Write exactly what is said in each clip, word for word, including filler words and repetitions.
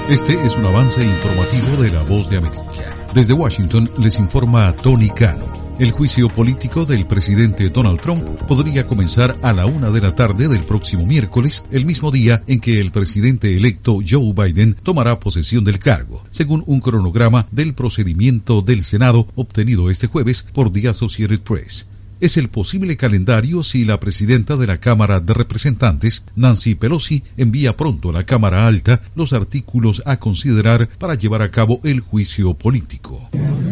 Este es un avance informativo de La Voz de América. Desde Washington les informa Tony Cano. El juicio político del presidente Donald Trump podría comenzar a la una de la tarde del próximo miércoles, el mismo día en que el presidente electo Joe Biden tomará posesión del cargo, según un cronograma del procedimiento del Senado obtenido este jueves por The Associated Press. Es el posible calendario si la presidenta de la Cámara de Representantes, Nancy Pelosi, envía pronto a la Cámara Alta los artículos a considerar para llevar a cabo el juicio político.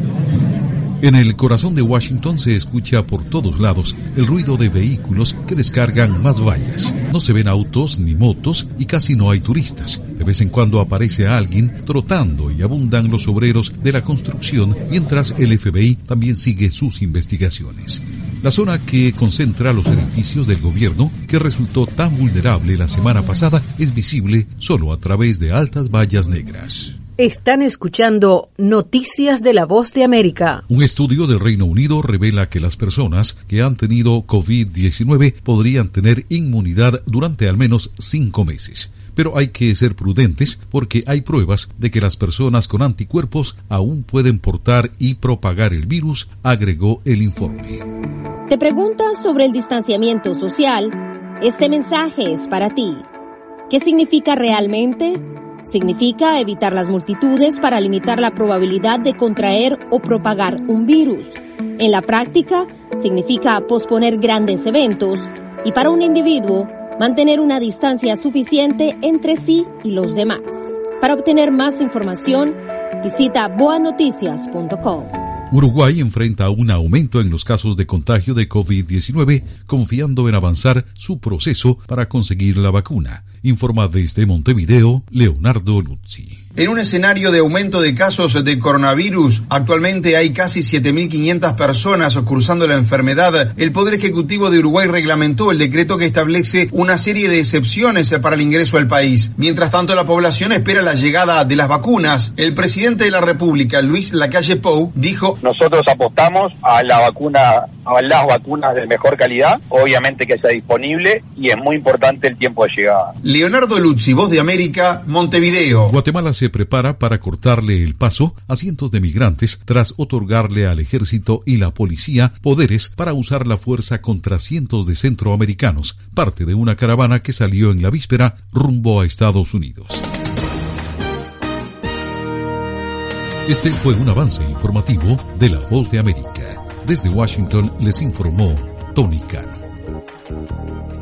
En el corazón de Washington se escucha por todos lados el ruido de vehículos que descargan más vallas. No se ven autos ni motos y casi no hay turistas. De vez en cuando aparece alguien trotando y abundan los obreros de la construcción, mientras el F B I también sigue sus investigaciones. La zona que concentra los edificios del gobierno, que resultó tan vulnerable la semana pasada, es visible solo a través de altas vallas negras. Están escuchando Noticias de La Voz de América. Un estudio del Reino Unido revela que las personas que han tenido COVID diecinueve podrían tener inmunidad durante al menos cinco meses. Pero hay que ser prudentes porque hay pruebas de que las personas con anticuerpos aún pueden portar y propagar el virus, agregó el informe. ¿Te preguntas sobre el distanciamiento social? Este mensaje es para ti. ¿Qué significa realmente? Significa evitar las multitudes para limitar la probabilidad de contraer o propagar un virus. En la práctica, significa posponer grandes eventos y para un individuo, mantener una distancia suficiente entre sí y los demás. Para obtener más información, visita boa noticias punto com. Uruguay enfrenta un aumento en los casos de contagio de COVID diecinueve, confiando en avanzar su proceso para conseguir la vacuna. Informa desde Montevideo, Leonardo Luzzi. En un escenario de aumento de casos de coronavirus, actualmente hay casi siete mil quinientas personas cursando la enfermedad. El Poder Ejecutivo de Uruguay reglamentó el decreto que establece una serie de excepciones para el ingreso al país. Mientras tanto, la población espera la llegada de las vacunas. El presidente de la República, Luis Lacalle Pou, dijo: nosotros apostamos a la vacuna, a las vacunas de mejor calidad, obviamente que sea disponible, y es muy importante el tiempo de llegada. Leonardo Luzzi, Voz de América, Montevideo. Guatemala se prepara para cortarle el paso a cientos de migrantes tras otorgarle al ejército y la policía poderes para usar la fuerza contra cientos de centroamericanos, parte de una caravana que salió en la víspera rumbo a Estados Unidos. Este fue un avance informativo de La Voz de América. Desde Washington les informó Tony Cano.